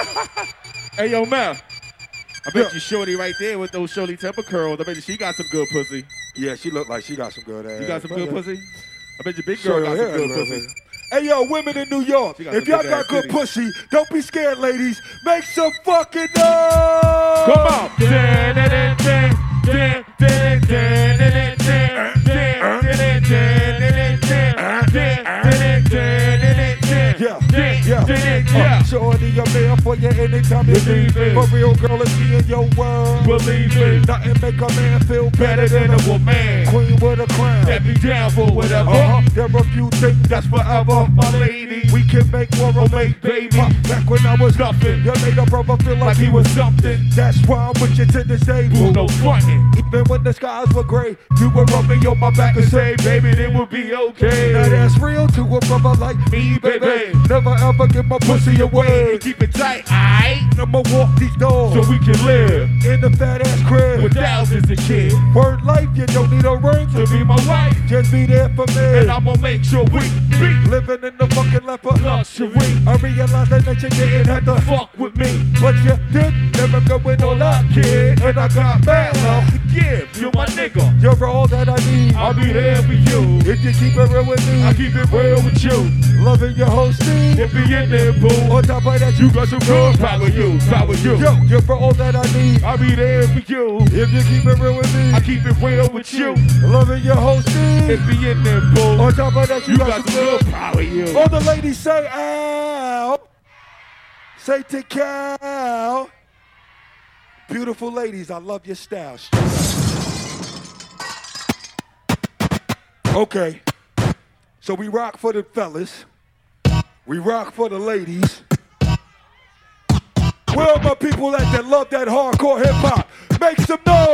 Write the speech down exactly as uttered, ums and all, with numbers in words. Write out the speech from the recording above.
Hey, yo, man. I bet Yeah. you shorty right there with those Shirley Temple curls. I bet you she got some good pussy. Yeah, she looked like she got some good ass. You got some good pussy? I bet your big Show girl got your some hair a good little pussy. bit. Hey, yo, women in New York, She got if some y'all big got ass good titties. pussy, don't be scared, ladies. Make some fucking noise. Come on. Dun, dun, dun, dun, dun, dun, dun, dun, dun, dun, dun, dun, dun, dun, dun, dun, Yeah, dun, yeah, dun, uh, yeah. shorty, I'm there for you anytime you Believe need. it. For real, girl, it's me in your world. Believe me. Nothing make a man feel Better than a woman. Queen with a crown. That be down for whatever. Uh-huh. There are few things That's forever, my lady. we can make war or make baby. Huh, back when I was Nothing. you made a brother feel like, Like he was something. That's why I'm with you to this day. Who no frontin'. Even when the skies were gray, you were rubbing on my back and Say, say, baby, it will be okay. now that's real to a brother like me, baby. baby. Never ever give my pussy away. Keep it tight, aight? I'ma walk these doors So we can live in the fat ass crib. with thousands of kids Word life, you don't need a ring to be my wife. Just be there for me. And I'ma make sure we be Living in the fucking leopard luxury. I realized that you didn't have to Fuck with me. but you did. Never going all out, kid. And I got mad love. Give, you're my nigga. You're all that I need. I'll be there for you. If you keep it real with me, I keep it real with you. loving your whole scene. If be in there, boo. On top of that, You got some good power, you, power you. Yo, you're for all that I need. I'll be there for you. If you keep it real with me, I keep it real with you. loving your whole scene. If be in there, boo. On top of that, you, You got some good power, you. All the ladies say ow. Say to cow. Beautiful ladies, I love your style. Okay. So we rock for the fellas. We rock for the ladies. Where are my people at that love that hardcore hip hop? Make some noise.